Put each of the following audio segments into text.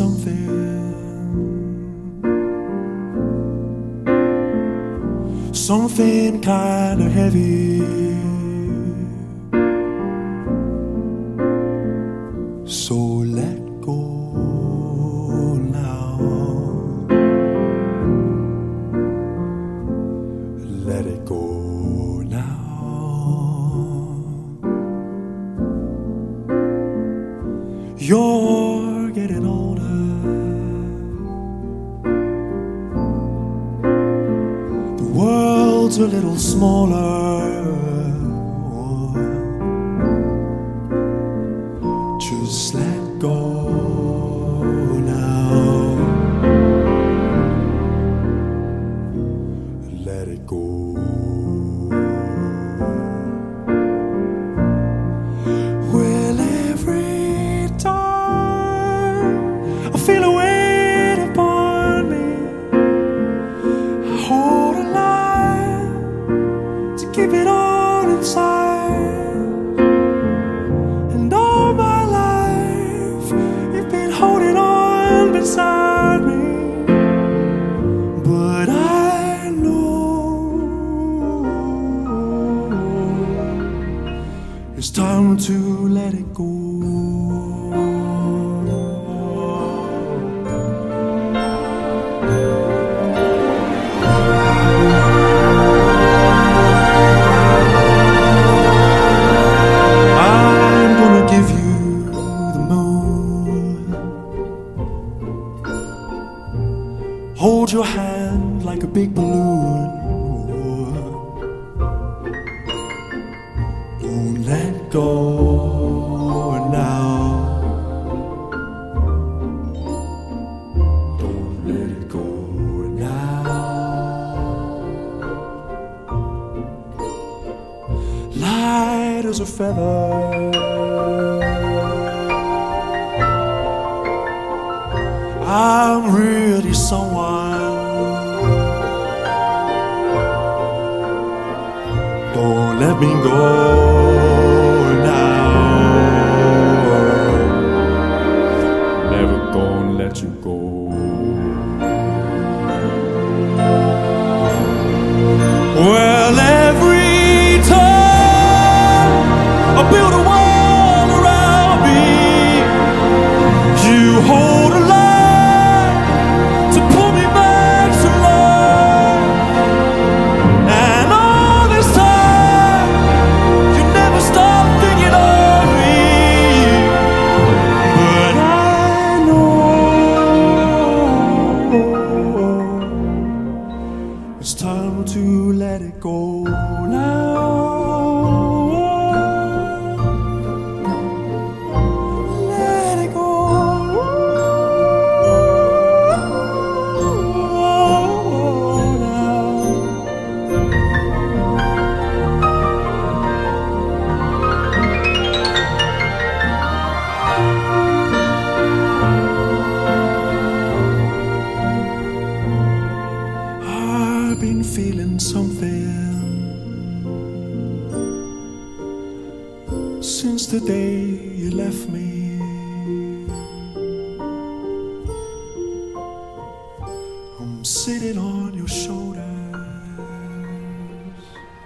something kinda heavy. So let go now. Let it go now. You're getting older. The world's a little smaller. Just let go now. Let it go. Well, every time I feel a weight upon me, I hold a line to keep it on inside. And all my life you've been holding on beside me. But I know it's time to let it go. I'm gonna give you the moon. Hold your hand like a big balloon. Don't let go now. Don't let it go now. Light as a feather. I'm really someone. Don't let me go now. Never gonna let you go. Well, every time I build a wall around me, you hold a line to pull me back to life. And all this time you never stop thinking of me. But I know it's time to let it go now. Let it go now. I've been feeling something since the day you left me. I'm sitting on your shoulders.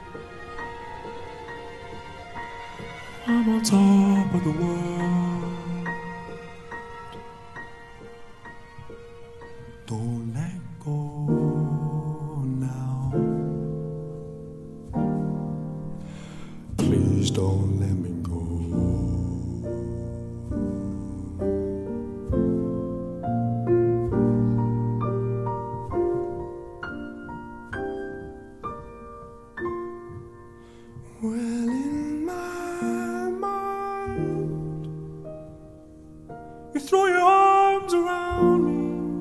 I'm on top of the world. Don't let go now. Please don't let me go. Well, in my mind, you throw your arms around me.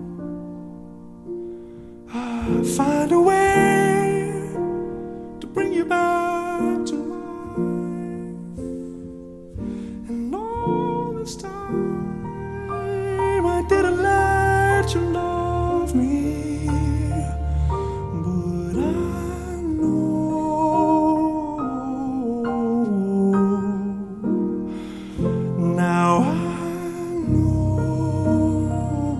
I find a way to bring you back to life. And all this time I didn't let you love me. But I know now I know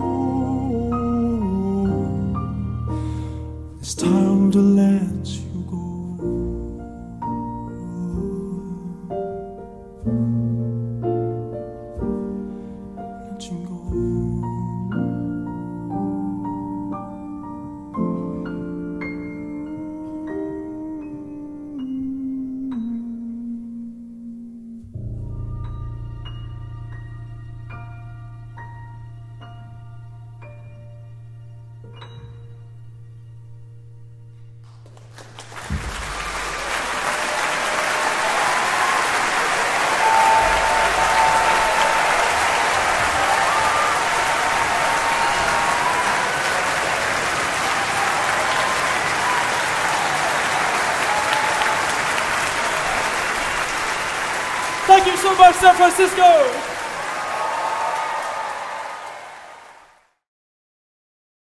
Thank you so much, San Francisco.